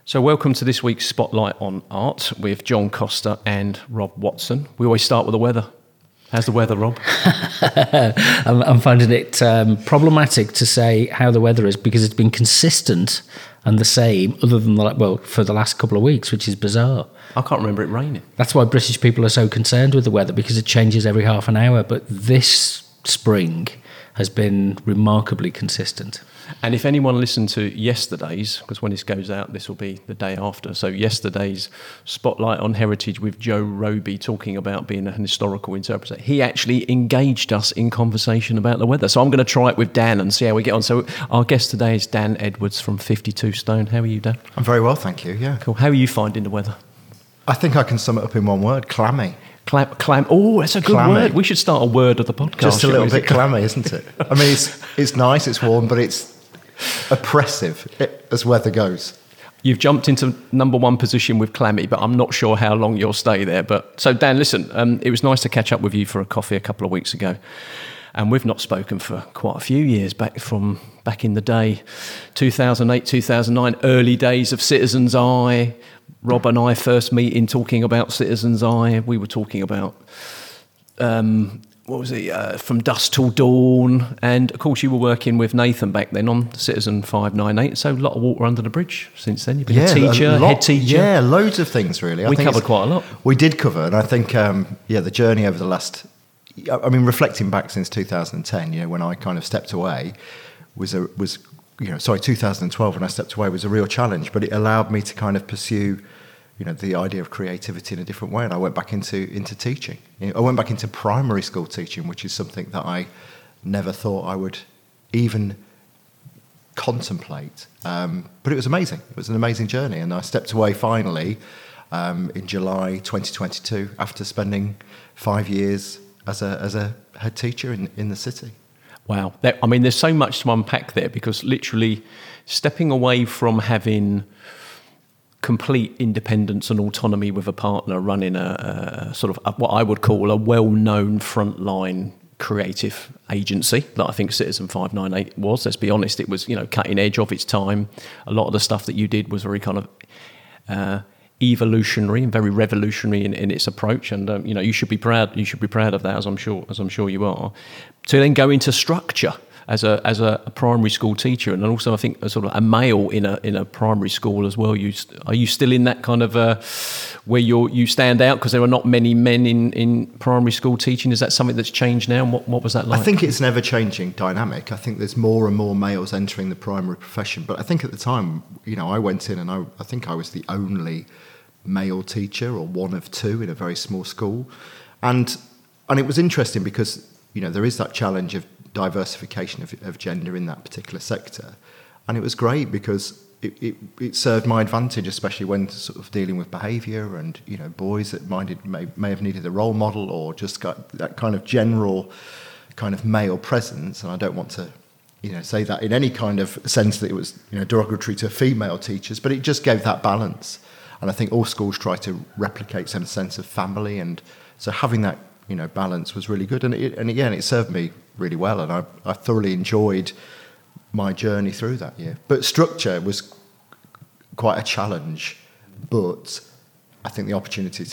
So welcome to this week's Spotlight on Art with John Costa and Rob Watson. We always start with the weather. How's the weather, Rob? I'm finding it problematic to say how the weather is because it's been consistent and the same other than, for the last couple of weeks, which is bizarre. I can't remember it raining. That's why British people are so concerned with the weather, because it changes every half an hour. But this spring has been remarkably consistent. And if anyone listened to yesterday's, because when this goes out, this will be the day after. So yesterday's Spotlight on Heritage with Joe Roby talking about being an historical interpreter, he actually engaged us in conversation about the weather. So I'm going to try it with Dan and see how we get on. So our guest today is Dan Edwards from 52 Stone. How are you, Dan? I'm very well, thank you, yeah. Cool. How are you finding the weather? I think I can sum it up in one word: clammy. Clam. Oh, that's a good word. We should start a word of the podcast. Just a little bit clammy, isn't it? I mean, it's nice, it's warm, but it's oppressive as weather goes. You've jumped into number one position with clammy, but I'm not sure how long you'll stay there. But so, Dan, listen, it was nice to catch up with you for a coffee a couple of weeks ago. And we've not spoken for quite a few years, back in the day, 2008, 2009, early days of Citizen's Eye. Rob and I first meeting talking about Citizen's Eye. We were talking about, From Dusk Till Dawn. And, of course, you were working with Nathan back then on Citizen 598. So a lot of water under the bridge since then. You've been a teacher, head teacher. Yeah, loads of things, really. We covered quite a lot. We did cover, and I think, the journey over the last... I mean, reflecting back since 2010, when I kind of stepped away, 2012 when I stepped away was a real challenge, but it allowed me to kind of pursue, the idea of creativity in a different way. And I went back into teaching. I went back into primary school teaching, which is something that I never thought I would even contemplate. But it was amazing. It was an amazing journey. And I stepped away finally in July 2022 after spending 5 years as a head teacher in the city. Wow. There's so much to unpack there, because literally stepping away from having complete independence and autonomy with a partner, running a sort of what I would call a well-known frontline creative agency that I think Citizen 598 was. Let's be honest, it was, cutting edge of its time. A lot of the stuff that you did was very kind of evolutionary and very revolutionary in its approach, and you should be proud of that, as I'm sure you are. To then go into structure as a primary school teacher, and also I think a sort of a male in a primary school as well. Are you still in that kind of where you stand out because there are not many men in primary school teaching? Is that something that's changed now? And what was that like? I think it's an ever-changing dynamic. I think there's more and more males entering the primary profession, but I think at the time, I went in and I think I was the only male teacher, or one of two, in a very small school, and it was interesting because there is that challenge of diversification of gender in that particular sector, and it was great because it served my advantage, especially when sort of dealing with behaviour and boys that may have needed a role model, or just got that kind of general kind of male presence. And I don't want to say that in any kind of sense that it was derogatory to female teachers, but it just gave that balance. And I think all schools try to replicate some sense of family, and so having that balance was really good. And it served me really well, and I thoroughly enjoyed my journey through that year. But structure was quite a challenge, but I think the opportunity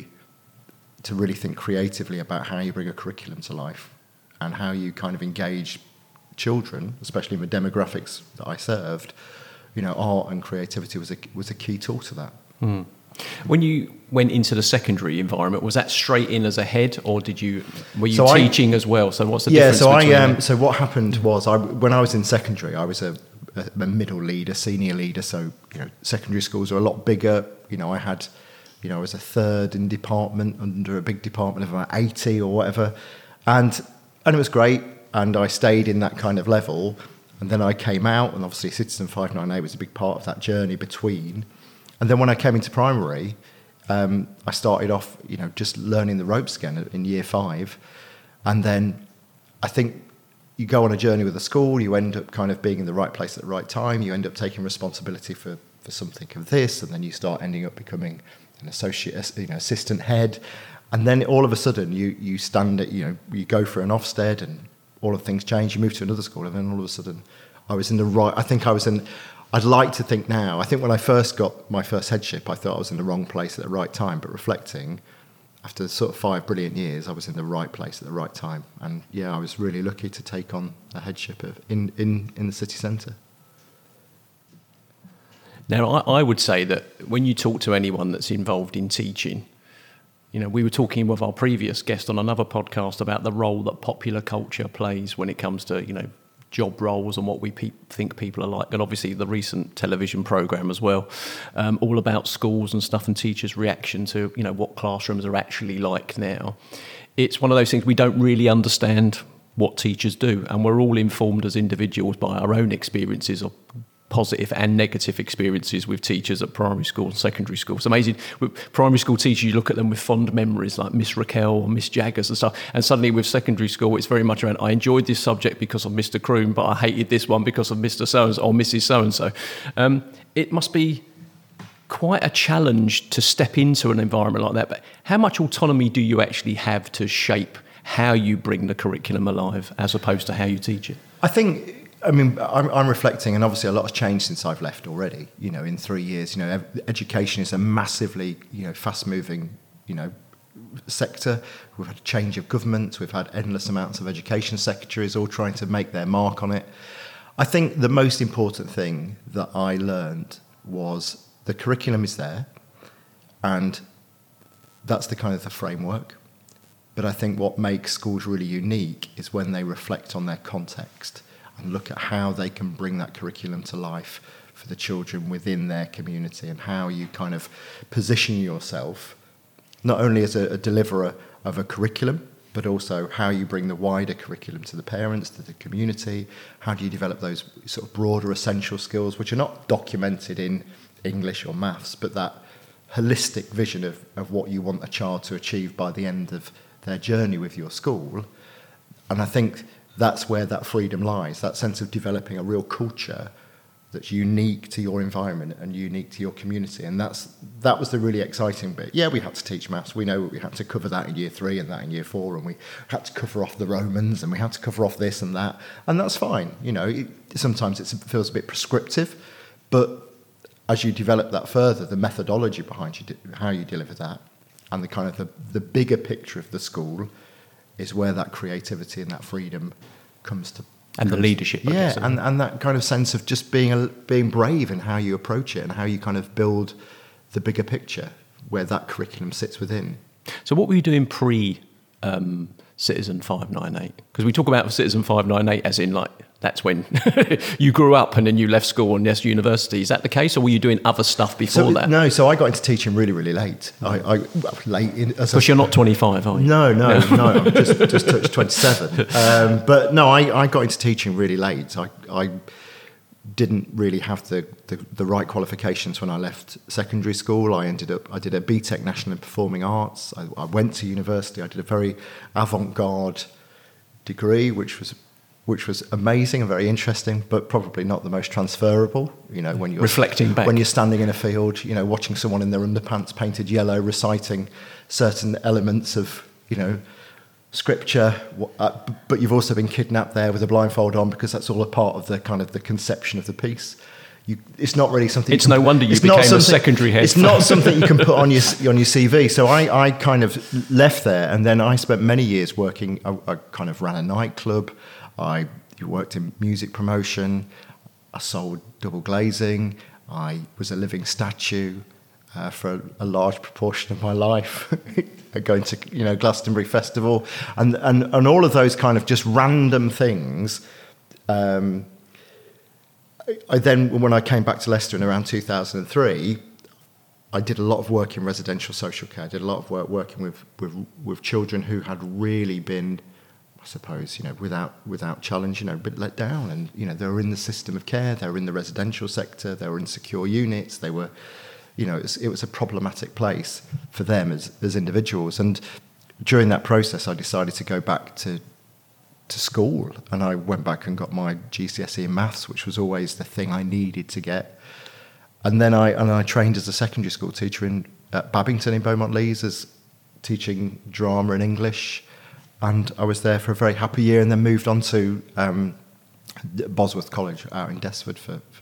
to really think creatively about how you bring a curriculum to life and how you kind of engage children, especially in the demographics that I served, art and creativity was a key tool to that. Mm. When you went into the secondary environment, was that straight in as a head, or were you teaching as well? So what's the difference between so what happened was, when I was in secondary, I was a middle leader, senior leader. So secondary schools are a lot bigger. I was a third in department under a big department of about 80 or whatever, and it was great. And I stayed in that kind of level, and then I came out, and obviously Citizen 598 was a big part of that journey between. And then when I came into primary, I started off, just learning the ropes again in year 5. And then I think you go on a journey with a school, you end up kind of being in the right place at the right time, you end up taking responsibility for something of this, and then you start ending up becoming an associate, assistant head. And then all of a sudden you stand at, you go for an Ofsted, and all of things change, you move to another school, and then all of a sudden I I'd like to think now, I think when I first got my first headship, I thought I was in the wrong place at the right time, but reflecting, after sort of 5 brilliant years, I was in the right place at the right time. And yeah, I was really lucky to take on a headship in the city centre. Now, I would say that when you talk to anyone that's involved in teaching, we were talking with our previous guest on another podcast about the role that popular culture plays when it comes to, job roles and what we think people are like. And obviously the recent television programme as well, all about schools and stuff and teachers' reaction to, what classrooms are actually like now. It's one of those things we don't really understand what teachers do. And we're all informed as individuals by our own experiences of positive and negative experiences with teachers at primary school and secondary school. It's amazing. With primary school teachers, you look at them with fond memories like Miss Raquel or Miss Jaggers and stuff. And suddenly with secondary school, it's very much around, I enjoyed this subject because of Mr. Kroon, but I hated this one because of Mr. So-and-so or Mrs. So-and-so. It must be quite a challenge to step into an environment like that. But how much autonomy do you actually have to shape how you bring the curriculum alive as opposed to how you teach it? I'm reflecting, and obviously a lot has changed since I've left already. In 3 years, education is a massively, fast-moving, sector. We've had a change of government. We've had endless amounts of education secretaries all trying to make their mark on it. I think the most important thing that I learned was the curriculum is there, and that's the kind of the framework. But I think what makes schools really unique is when they reflect on their context and look at how they can bring that curriculum to life for the children within their community, and how you kind of position yourself not only as a deliverer of a curriculum, but also how you bring the wider curriculum to the parents, to the community. How do you develop those sort of broader essential skills, which are not documented in English or maths, but that holistic vision of what you want a child to achieve by the end of their journey with your school. And I think that's where that freedom lies, that sense of developing a real culture that's unique to your environment and unique to your community. And that was the really exciting bit. Yeah, we had to teach maths. We know we had to cover that in year 3 and that in year 4, and we had to cover off the Romans, and we had to cover off this and that. And that's fine. Sometimes it feels a bit prescriptive, but as you develop that further, the methodology behind how you deliver that, and the kind of the bigger picture of the school is where that creativity and that freedom comes to. And the leadership. I guess, and that kind of sense of just being brave in how you approach it and how you kind of build the bigger picture where that curriculum sits within. So what were you doing pre-Citizen 598? Because we talk about Citizen 598 as in like, that's when you grew up and then you left school and yes, university. Is that the case, or were you doing other stuff before that? No, so I got into teaching really, really late. Because you're not 25, are you? No, I'm just touched 27. But no, I got into teaching really late. I didn't really have the right qualifications when I left secondary school. I did a BTEC National in Performing Arts. I went to university. I did a very avant-garde degree, which was amazing and very interesting, but probably not the most transferable. When you're reflecting back, when you're standing in a field, watching someone in their underpants painted yellow reciting certain elements of, scripture, but you've also been kidnapped there with a blindfold on because that's all a part of the kind of the conception of the piece. It's not really something. It's no wonder you became a secondary head. It's not something you can put on your CV. So I kind of left there, and then I spent many years working. I kind of ran a nightclub. I worked in music promotion. I sold double glazing. I was a living statue for a large proportion of my life, going to Glastonbury Festival, and all of those kind of just random things. I then, when I came back to Leicester in around 2003, I did a lot of work in residential social care. I did a lot of work working with children who had really been, I suppose, without challenge, a bit let down. And, they were in the system of care, they were in the residential sector, they were in secure units, they were, it was a problematic place for them as individuals. And during that process, I decided to go back to school, and I went back and got my GCSE in maths, which was always the thing I needed to get. And then I trained as a secondary school teacher at Babington in Beaumont Leys, as teaching drama and English. And I was there for a very happy year, and then moved on to Bosworth College out in Desford for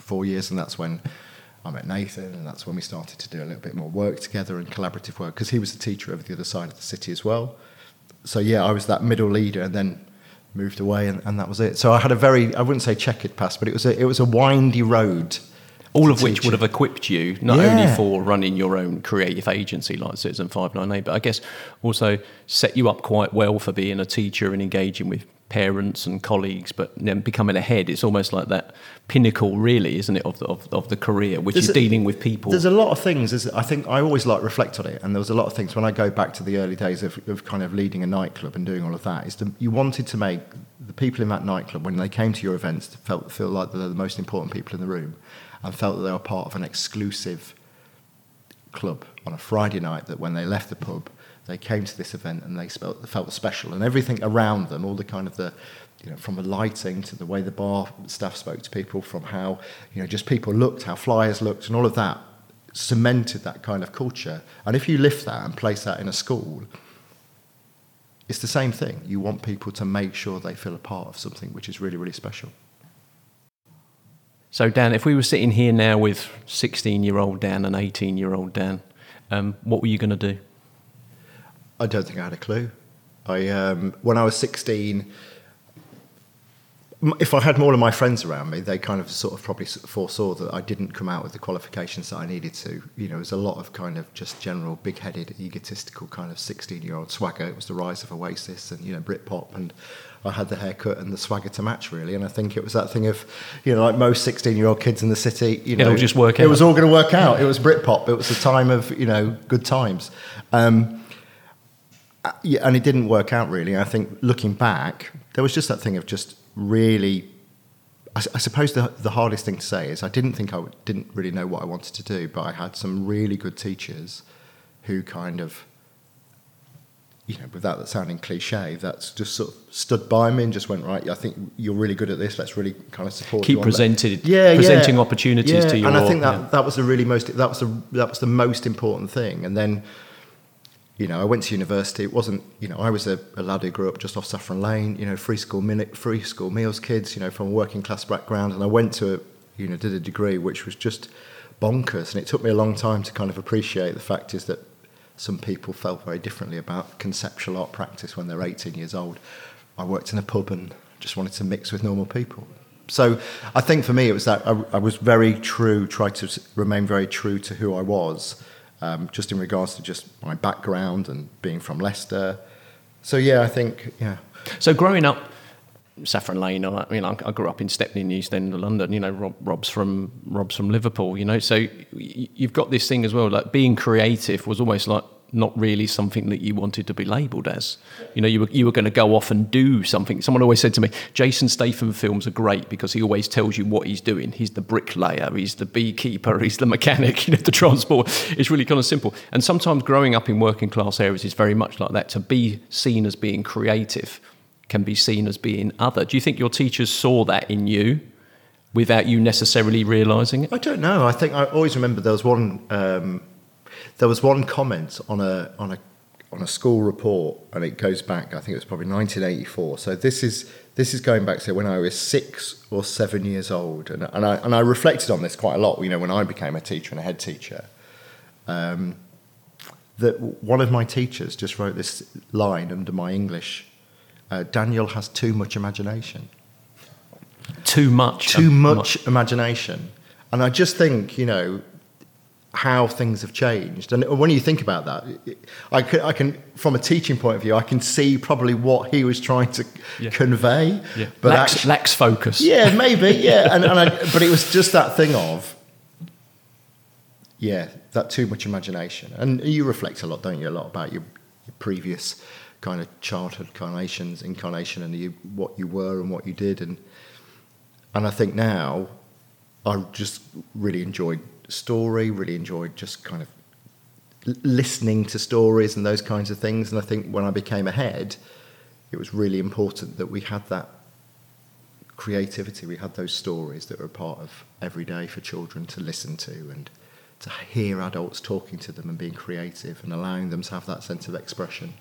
4 years, and that's when I met Nathan, and that's when we started to do a little bit more work together and collaborative work, because he was a teacher over the other side of the city as well. So yeah, I was that middle leader, and then moved away, and that was it. So I had a very, I wouldn't say checkered past, but it was a windy road. All of which would have equipped you not Yeah. only for running your own creative agency like Citizen 598, but I guess also set you up quite well for being a teacher and engaging with parents and colleagues, but then becoming a head. It's almost like that pinnacle, really, isn't it, of the career, which is dealing with people. There's a lot of things. I think I always like reflect on it, and there was a lot of things when I go back to the early days of kind of leading a nightclub and doing all of that. You wanted to make the people in that nightclub, when they came to your events, feel like they're the most important people in the room, and felt that they were part of an exclusive club on a Friday night, that when they left the pub, they came to this event and they felt special, and everything around them, all the kind of the, from the lighting to the way the bar staff spoke to people, from how, just people looked, how flyers looked, and all of that cemented that kind of culture. And if you lift that and place that in a school, it's the same thing. You want people to make sure they feel a part of something which is really, really special. So Dan, if we were sitting here now with 16-year-old Dan and 18-year-old Dan, what were you going to do? I don't think I had a clue. When I was 16, if I had more of my friends around me, they kind of sort of probably foresaw that I didn't come out with the qualifications that I needed to. It was a lot of kind of just general big-headed, egotistical kind of 16-year-old swagger. It was the rise of Oasis and, Britpop, and I had the haircut and the swagger to match, really. And I think it was that thing of, like most 16-year-old kids in the city, it'll just work out. It was all going to work out. It was Britpop. It was a time of, good times. Yeah, and it didn't work out, really. I think looking back, there was just that thing of just really, I suppose the hardest thing to say is I didn't really know what I wanted to do, but I had some really good teachers who kind of, without that sounding cliche, that's just sort of stood by me and just went, right, I think you're really good at this, let's really kind of support Keep you. Presenting opportunities to you. And I think that was the most important thing. And then, I went to university. It wasn't, I was a lad who grew up just off Saffron Lane, free school meals kids, from a working class background. And I went to, did a degree which was just bonkers. And it took me a long time to kind of appreciate the fact is that some people felt very differently about conceptual art practice when they're 18 years old. I worked in a pub and just wanted to mix with normal people. So I think for me it was that I was very true, tried to remain very true to who I was. Just in regards to just my background and being from Leicester. So, yeah, I think, yeah. So growing up, Saffron Lane, I grew up in Stepney in the East End of London, Rob's from Liverpool, so you've got this thing as well, like being creative was almost like not really something that you wanted to be labelled as. You were going to go off and do something. Someone always said to me, Jason Statham films are great because he always tells you what he's doing. He's the bricklayer, he's the beekeeper, he's the mechanic, the transport. It's really kind of simple. And sometimes growing up in working class areas is very much like that. To be seen as being creative can be seen as being other. Do you think your teachers saw that in you without you necessarily realising it? I don't know. I think I always remember there was one comment on a school report, and it goes back, I think it was probably 1984. So this is going back to when I was 6 or 7 years old, and I reflected on this quite a lot. When I became a teacher and a head teacher, that one of my teachers just wrote this line under my English: Daniel has too much imagination. Too much imagination, and I just think how things have changed. And when you think about that, I can, from a teaching point of view, I can see probably what he was trying to convey. Yeah. But lacks focus. Yeah, maybe, yeah. But it was just that thing of, that too much imagination. And you reflect a lot, don't you, a lot about your previous kind of childhood incarnation and what you were and what you did. And I think now I just really enjoyed story, really enjoyed just kind of listening to stories and those kinds of things. And I think when I became a head, it was really important that we had that creativity, we had those stories that were a part of every day for children to listen to and to hear adults talking to them and being creative and allowing them to have that sense of expression.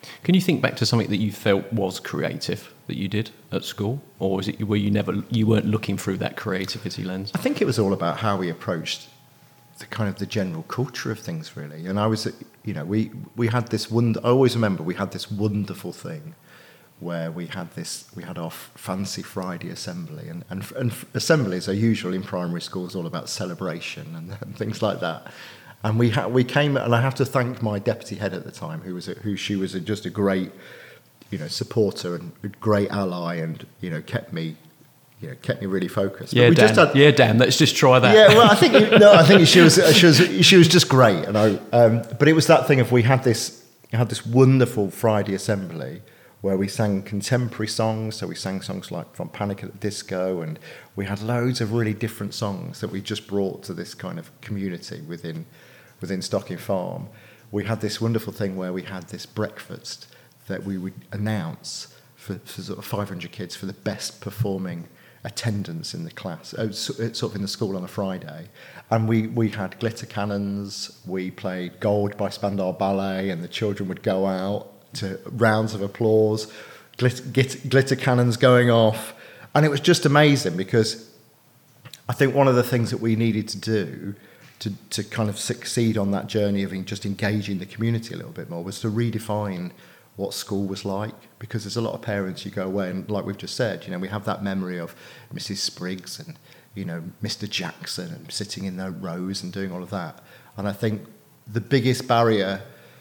Can you think back to something that you felt was creative that you did at school, or was it where you weren't looking through that creativity lens? I think it was all about how we approached the kind of the general culture of things, really. And I was, we had this I always remember we had this wonderful thing where we had our fancy Friday assembly, and assemblies are usually in primary schools all about celebration and things like that. And we came, and I have to thank my deputy head at the time, she was just a great, supporter and a great ally, and kept me really focused. Yeah, Dan. Let's just try that. Yeah, well, I think she was just great, but it was that thing of we had this wonderful Friday assembly where we sang contemporary songs. So we sang songs like from Panic at the Disco, and we had loads of really different songs that we just brought to this kind of community within Stocking Farm. We had this wonderful thing where we had this breakfast that we would announce for sort of 500 kids for the best performing attendance in the class, sort of in the school on a Friday. And we had glitter cannons, we played Gold by Spandau Ballet, and the children would go out to rounds of applause, glitter cannons going off. And it was just amazing, because I think one of the things that we needed to do to kind of succeed on that journey of just engaging the community a little bit more was to redefine what school was like, because there's a lot of parents, you go away and, like we've just said, we have that memory of Mrs. Spriggs and Mr. Jackson and sitting in their rows and doing all of that. And I think the biggest barrier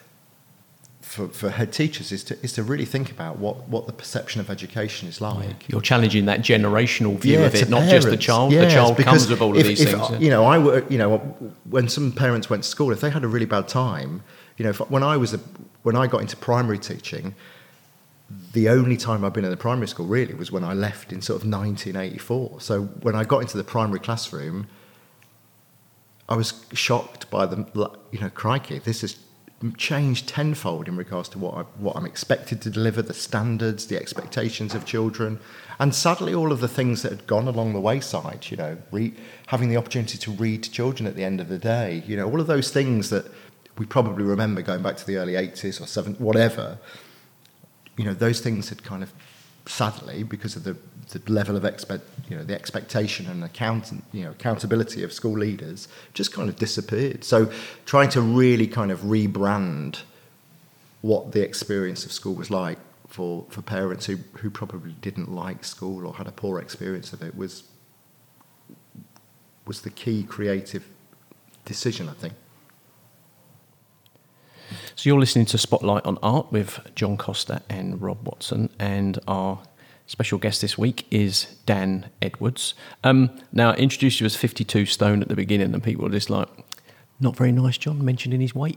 for head teachers is to really think about what the perception of education is like. Yeah. You're challenging that generational view of it, not just the child. The child comes with all of these things. When some parents went to school, if they had a really bad time, when I got into primary teaching, the only time I've been in the primary school really was when I left in sort of 1984. So when I got into the primary classroom, I was shocked by crikey, this has changed tenfold in regards to what I'm expected to deliver, the standards, the expectations of children, and sadly all of the things that had gone along the wayside. Having the opportunity to read to children at the end of the day, all of those things that we probably remember going back to the early 80s or 70s, whatever. Those things had kind of, sadly, because of the level of the expectation and accountability of school leaders, just kind of disappeared. So trying to really kind of rebrand what the experience of school was like for parents who probably didn't like school or had a poor experience of it was the key creative decision, I think. So you're listening to Spotlight on Art with John Costa and Rob Watson, and our special guest this week is Dan Edwards. Now, I introduced you as 52 stone at the beginning, and people were just like, not very nice, John, mentioning his weight.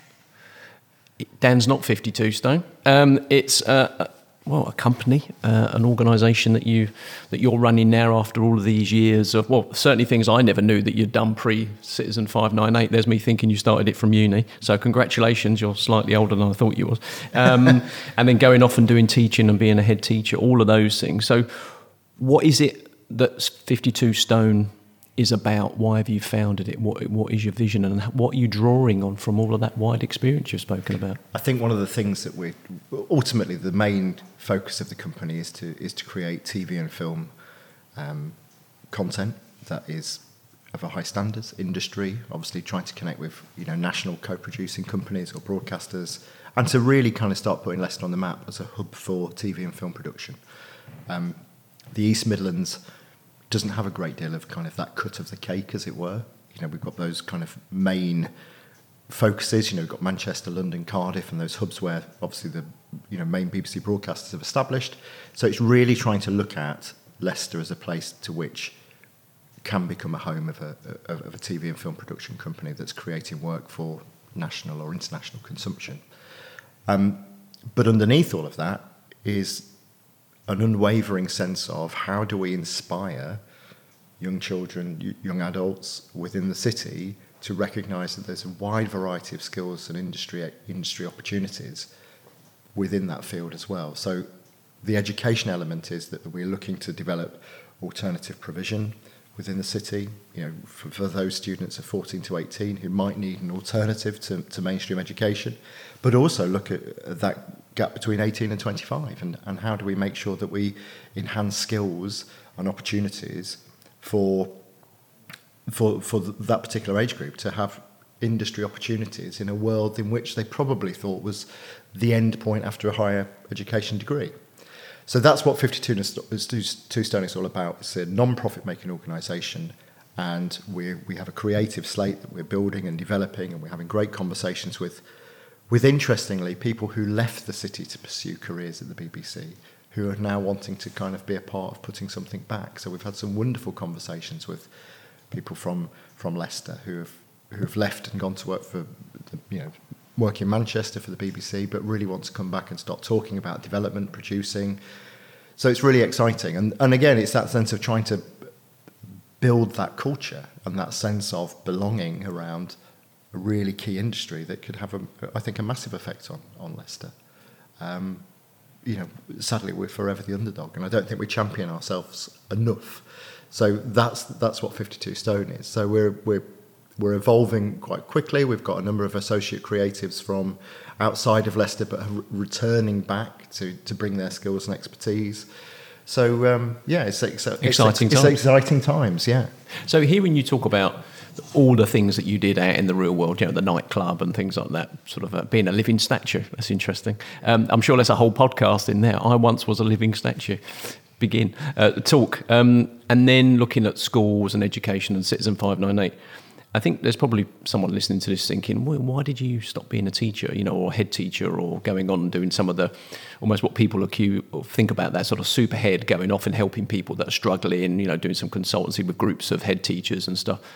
Dan's not 52 stone. It's a company, an organisation that you're running now after all of these years of, certainly things I never knew that you'd done pre-Citizen 598. There's me thinking you started it from uni. So congratulations, you're slightly older than I thought you was. And then going off and doing teaching and being a head teacher, all of those things. So what is it that 52 Stone is about? Why have you founded it? What is your vision, and what are you drawing on from all of that wide experience you've spoken about? I think one of the things that ultimately the main focus of the company is to create TV and film content that is of a high standards industry, obviously trying to connect with national co-producing companies or broadcasters, and to really kind of start putting Leicester on the map as a hub for TV and film production. The East Midlands doesn't have a great deal of kind of that cut of the cake, as it were. We've got those kind of main focuses. We've got Manchester, London, Cardiff, and those hubs where obviously the main BBC broadcasters have established. So it's really trying to look at Leicester as a place to which can become a home of a TV and film production company that's creating work for national or international consumption. But underneath all of that is an unwavering sense of how do we inspire young children, young adults within the city to recognise that there's a wide variety of skills and industry opportunities within that field as well. So the education element is that we're looking to develop alternative provision, within the city, for those students of 14 to 18 who might need an alternative to mainstream education, but also look at that gap between 18 and 25 and how do we make sure that we enhance skills and opportunities for that particular age group to have industry opportunities in a world in which they probably thought was the end point after a higher education degree. So that's what 52 Stone is all about. It's a non-profit making organisation, and we have a creative slate that we're building and developing, and we're having great conversations with interestingly people who left the city to pursue careers at the BBC, who are now wanting to kind of be a part of putting something back. So we've had some wonderful conversations with people from Leicester who have left and gone to work for work in Manchester for the BBC, but really want to come back and start talking about development, producing. So it's really exciting. And again, it's that sense of trying to build that culture and that sense of belonging around a really key industry that could have, I think, a massive effect on Leicester. Sadly, we're forever the underdog, and I don't think we champion ourselves enough. So that's what 52 Stone is. So we're evolving quite quickly. We've got a number of associate creatives from outside of Leicester, but are returning back to bring their skills and expertise. So it's exciting times. Yeah. So hearing you talk about all the things that you did out in the real world, the nightclub and things like that, sort of being a living statue. That's interesting. I'm sure there's a whole podcast in there. I once was a living statue. Begin talk, and then looking at schools and education and Citizen 598. I think there's probably someone listening to this thinking, well, why did you stop being a teacher, or head teacher, or going on and doing some of the, almost what people think about that sort of super head, going off and helping people that are struggling, doing some consultancy with groups of head teachers and stuff.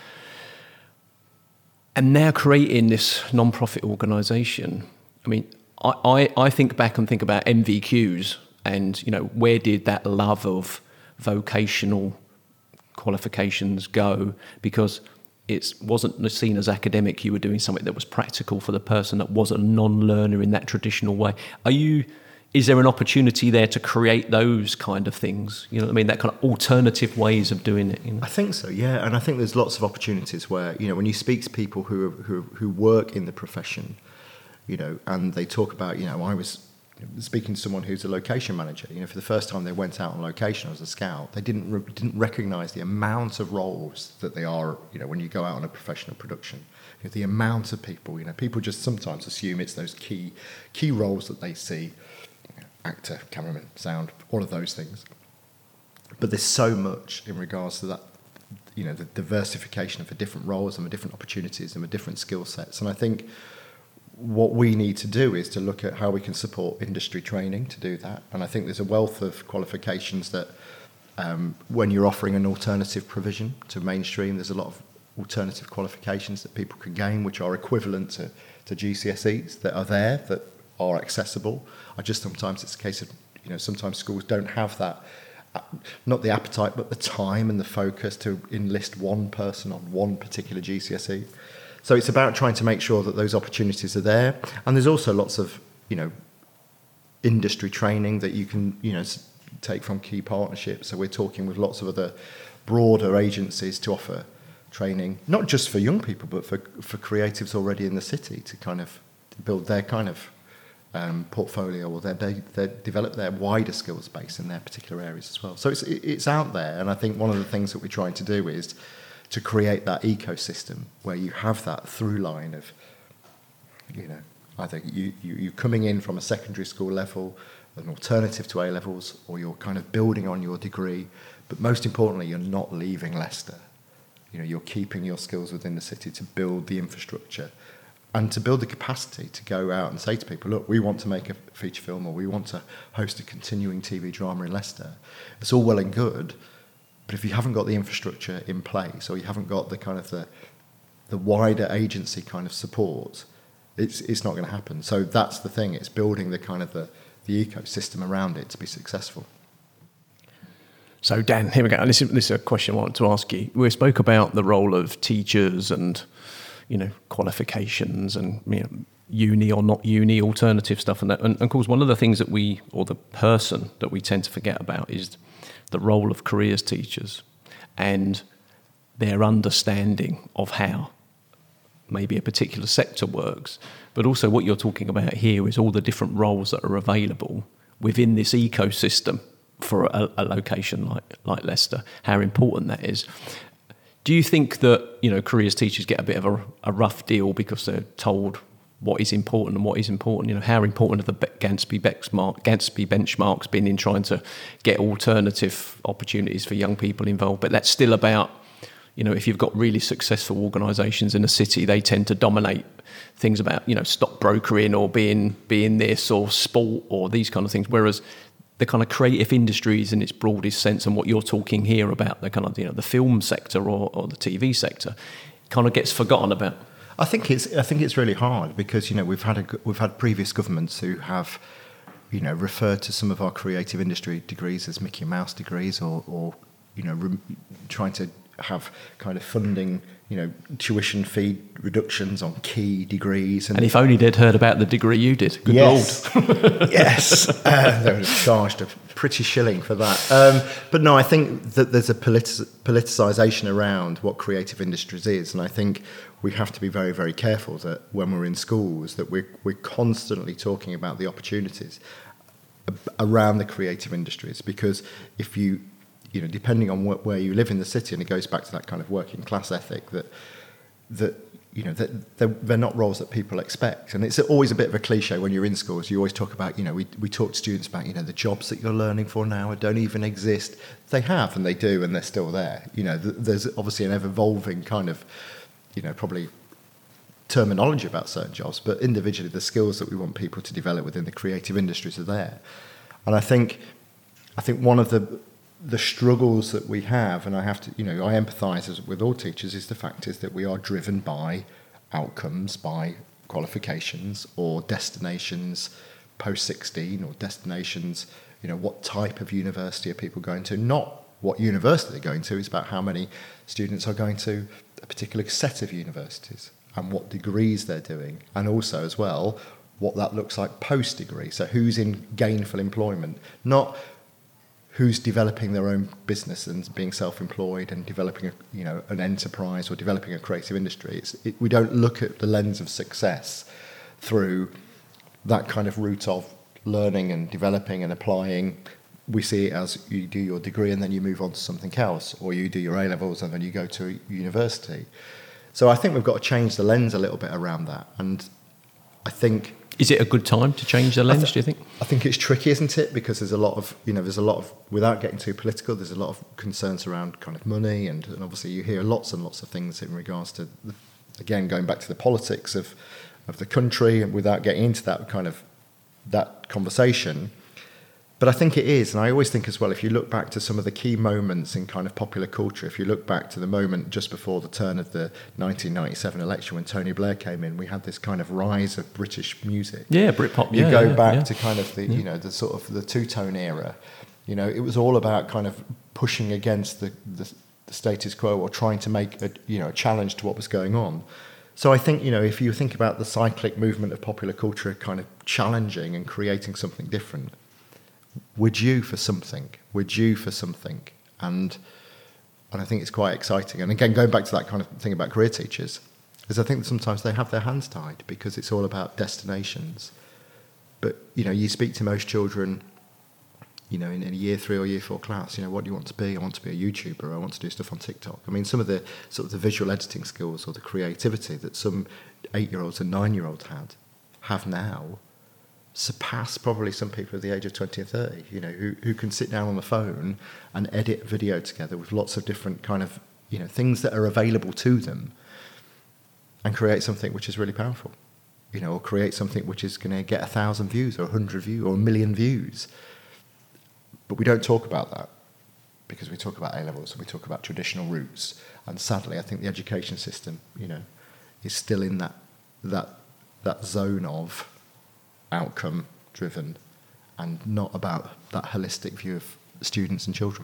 And now creating this non-profit organisation. I mean, I think back and think about MVQs and, where did that love of vocational qualifications go? Because it wasn't seen as academic. You were doing something that was practical for the person that was a non-learner in that traditional way. Is there an opportunity there to create those kind of things? That kind of alternative ways of doing it. I think so, yeah. And I think there's lots of opportunities where, when you speak to people who work in the profession, and they talk about, I was speaking to someone who's a location manager. For the first time they went out on location as a scout, they didn't recognise the amount of roles that they are. When you go out on a professional production, the amount of people. People just sometimes assume it's those key roles that they see: actor, cameraman, sound, all of those things. But there's so much in regards to that. The diversification of the different roles and the different opportunities and the different skill sets. And I think what we need to do is to look at how we can support industry training to do that. And I think there's a wealth of qualifications that when you're offering an alternative provision to mainstream, there's a lot of alternative qualifications that people can gain, which are equivalent to GCSEs, that are there, that are accessible. Sometimes it's a case of, sometimes schools don't have that, not the appetite, but the time and the focus to enlist one person on one particular GCSE. So it's about trying to make sure that those opportunities are there. And there's also lots of, industry training that you can, take from key partnerships. So we're talking with lots of other broader agencies to offer training, not just for young people, but for creatives already in the city to kind of build their kind of portfolio, or they develop their wider skills base in their particular areas as well. So it's out there. And I think one of the things that we're trying to do is to create that ecosystem where you have that through line of, either you coming in from a secondary school level, an alternative to A-levels, or you're kind of building on your degree, but most importantly, you're not leaving Leicester. You're keeping your skills within the city to build the infrastructure and to build the capacity to go out and say to people, look, we want to make a feature film, or we want to host a continuing TV drama in Leicester. It's all well and good, but if you haven't got the infrastructure in place, or you haven't got the kind of the wider agency kind of support, it's not going to happen. So that's the thing. It's building the kind of the ecosystem around it to be successful. So Dan, here we go. This is a question I wanted to ask you. We spoke about the role of teachers and qualifications and uni or not uni, alternative stuff, and that. And of course, one of the things that the person that we tend to forget about is the role of careers teachers. And their understanding of how maybe a particular sector works. But also what you're talking about here is all the different roles that are available within this ecosystem for a location like Leicester, how important that is. Do you think that, careers teachers get a bit of a rough deal because they're told what is important and what is important? How important have the Gatsby benchmarks been in trying to get alternative opportunities for young people involved? But that's still about, if you've got really successful organisations in a city, they tend to dominate things about, stockbrokering or being this or sport or these kind of things. Whereas the kind of creative industries in its broadest sense, and what you're talking here about the kind of the film sector or the TV sector, kind of gets forgotten about. I think it's really hard because we've had previous governments who have referred to some of our creative industry degrees as Mickey Mouse degrees or trying to have kind of funding, tuition fee reductions on key degrees. And if only they'd heard about the degree you did. Good yes. Lord. Yes. They were charged a pretty shilling for that. But no, I think that there's a politicisation around what creative industries is. And I think we have to be very, very careful that when we're in schools that we're constantly talking about the opportunities around the creative industries. Because if you depending on where you live in the city, and it goes back to that kind of working class ethic that they're not roles that people expect. And it's always a bit of a cliche when you're in schools. You always talk about, we talk to students about, the jobs that you're learning for now don't even exist. They have, and they do, and they're still there. There's obviously an ever-evolving kind of, probably terminology about certain jobs, but individually the skills that we want people to develop within the creative industries are there. And I think one of the struggles that we have, and I have to, I empathise with all teachers, is the fact is that we are driven by outcomes, by qualifications or destinations post-16 or destinations, what type of university are people going to, not what university they're going to. It's about how many students are going to a particular set of universities and what degrees they're doing, and also as well what that looks like post-degree. So who's in gainful employment, not who's developing their own business and being self-employed and developing an enterprise or developing a creative industry. We don't look at the lens of success through that kind of route of learning and developing and applying. We see it as you do your degree and then you move on to something else, or you do your A-levels and then you go to university. So I think we've got to change the lens a little bit around that. And I think... Is it a good time to change the lens, do you think? I think it's tricky, isn't it? Because there's a lot of, without getting too political, there's a lot of concerns around kind of money, and obviously you hear lots and lots of things in regards to, again, going back to the politics of the country, and without getting into that kind of, that conversation. But I think it is, and I always think as well, if you look back to some of the key moments in kind of popular culture, if you look back to the moment just before the turn of the 1997 election when Tony Blair came in, we had this kind of rise of British music. Yeah, Britpop. You go back to kind of the, the sort of the two-tone era. It was all about kind of pushing against the status quo or trying to make a challenge to what was going on. So I think, if you think about the cyclic movement of popular culture kind of challenging and creating something different, we're due for something. And I think it's quite exciting. And again, going back to that kind of thing about career teachers, is I think that sometimes they have their hands tied because it's all about destinations. But, you speak to most children, in a year 3 or year 4 class, what do you want to be? I want to be a YouTuber. I want to do stuff on TikTok. I mean, some of the sort of the visual editing skills or the creativity that some 8-year-olds and 9-year-olds have now surpass probably some people at the age of 20 or 30, who can sit down on the phone and edit video together with lots of different kind of, things that are available to them and create something which is really powerful, or create something which is going to get 1,000 views or 100 views or 1 million views. But we don't talk about that because we talk about A-levels and we talk about traditional routes. And sadly, I think the education system, is still in that zone of outcome driven and not about that holistic view of students and children.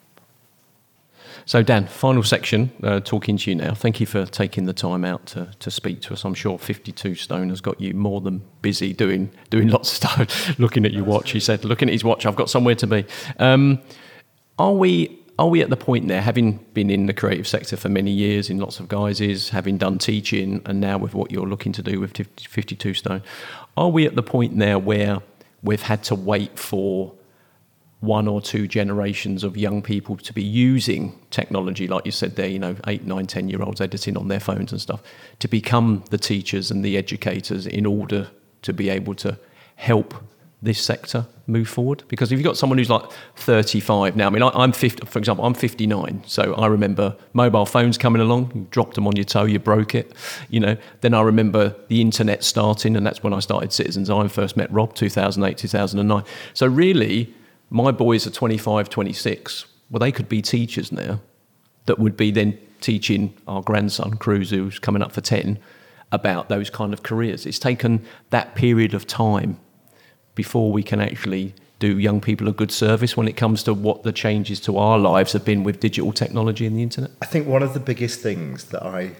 So Dan, final section, talking to you now. Thank you for taking the time out to speak to us. I'm sure 52 Stone has got you more than busy doing lots of stuff. Looking at your watch, he said, looking at his watch, I've got somewhere to be. Are we at the point there, having been in the creative sector for many years in lots of guises, having done teaching, and now with what you're looking to do with 52 Stone, are we at the point now where we've had to wait for one or two generations of young people to be using technology, like you said there, 8, 9, 10-year-olds editing on their phones and stuff, to become the teachers and the educators in order to be able to help this sector move forward? Because if you've got someone who's like 35 now, I mean, I'm 50, for example, I'm 59, so I remember mobile phones coming along, you dropped them on your toe, you broke it, Then I remember the internet starting, and that's when I started Citizens Eye and first met Rob, 2008, 2009. So really, my boys are 25, 26. Well, they could be teachers now that would be then teaching our grandson, Cruz, who's coming up for 10, about those kind of careers. It's taken that period of time before we can actually do young people a good service when it comes to what the changes to our lives have been with digital technology and the internet. I think one of the biggest things that I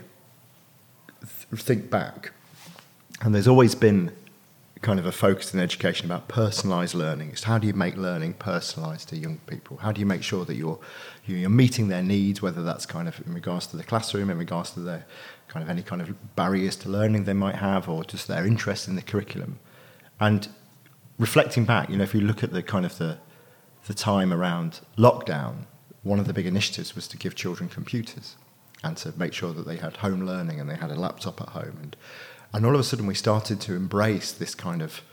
think back, and there's always been kind of a focus in education about personalised learning. It's how do you make learning personalised to young people? How do you make sure that you're meeting their needs, whether that's kind of in regards to the classroom, in regards to their kind of any kind of barriers to learning they might have, or just their interest in the curriculum. And reflecting back, if you look at the kind of the time around lockdown, one of the big initiatives was to give children computers and to make sure that they had home learning and they had a laptop at home. And all of a sudden we started to embrace this kind of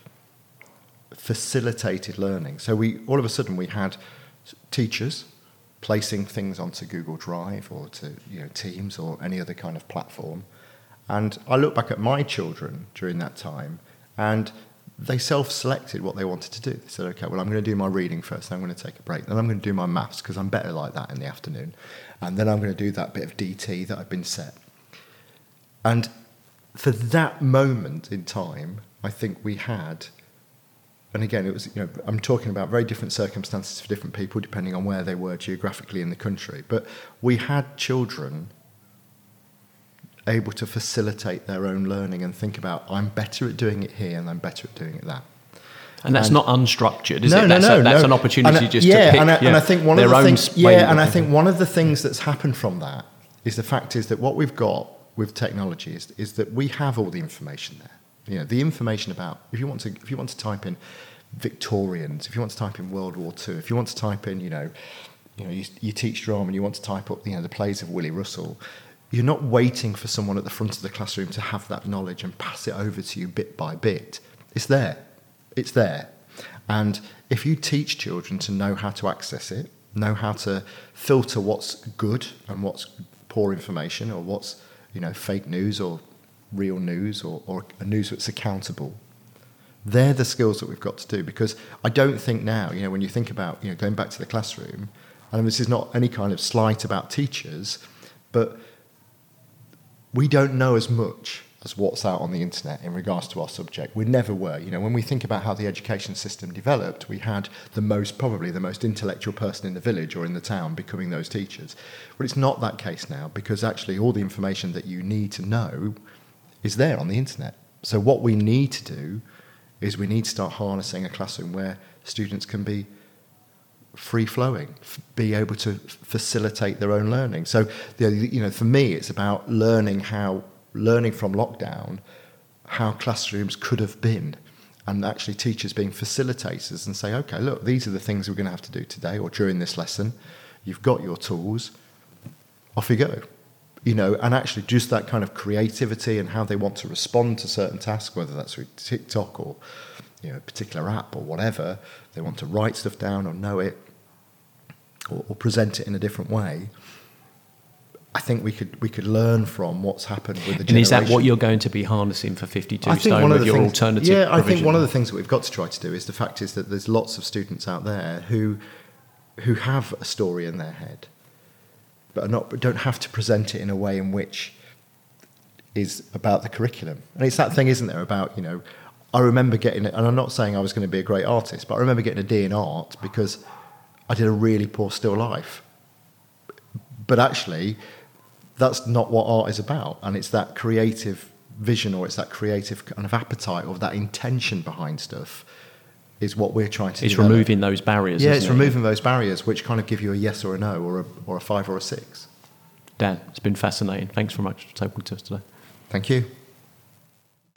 facilitated learning. So all of a sudden we had teachers placing things onto Google Drive or to Teams or any other kind of platform. And I look back at my children during that time, and they self-selected what they wanted to do. They said, okay, well, I'm going to do my reading first, then I'm going to take a break, then I'm going to do my maths because I'm better like that in the afternoon, and then I'm going to do that bit of DT that I've been set. And for that moment in time, I think we had, and again, it was, I'm talking about very different circumstances for different people depending on where they were geographically in the country, but we had children able to facilitate their own learning and think about, I'm better at doing it here and I'm better at doing it that. And that's not unstructured, is it? That's an opportunity to pick and I think one of the things, and I think one of the things that's happened from that is the fact is that what we've got with technology is that we have all the information there. The information about, if you want to type in Victorians, if you want to type in World War II, if you want to type in, you teach drama and you want to type up, the plays of Willie Russell, you're not waiting for someone at the front of the classroom to have that knowledge and pass it over to you bit by bit. It's there. It's there. And if you teach children to know how to access it, know how to filter what's good and what's poor information, or what's fake news or real news, or a news that's accountable, they're the skills that we've got to do. Because I don't think now, when you think about going back to the classroom, and this is not any kind of slight about teachers, but we don't know as much as what's out on the internet in regards to our subject. We never were. When we think about how the education system developed, we had probably the most intellectual person in the village or in the town becoming those teachers. Well, it's not that case now, because actually all the information that you need to know is there on the internet. So what we need to do is we need to start harnessing a classroom where students can be free-flowing, be able to facilitate their own learning. So, for me, it's about learning from lockdown, how classrooms could have been, and actually teachers being facilitators and say, okay, look, these are the things we're going to have to do today or during this lesson. You've got your tools, off you go. And actually just that kind of creativity and how they want to respond to certain tasks, whether that's through TikTok or a particular app or whatever, they want to write stuff down or know it or present it in a different way. I think we could learn from what's happened with the generation. And is that what you're going to be harnessing for 52 Stone with your alternative provision? I think one of the things that we've got to try to do is the fact is that there's lots of students out there who have a story in their head, but don't have to present it in a way in which is about the curriculum. And it's that thing, isn't there, about, I remember getting it, and I'm not saying I was going to be a great artist, but I remember getting a D in art because I did a really poor still life. But actually, that's not what art is about. And it's that creative vision, or it's that creative kind of appetite, or that intention behind stuff. is what we're trying to do. It's removing those barriers. Yeah, isn't it's it? removing those barriers, which kind of give you a yes or a no, or a 5 or a 6. Dan, it's been fascinating. Thanks very much for talking to us today. Thank you.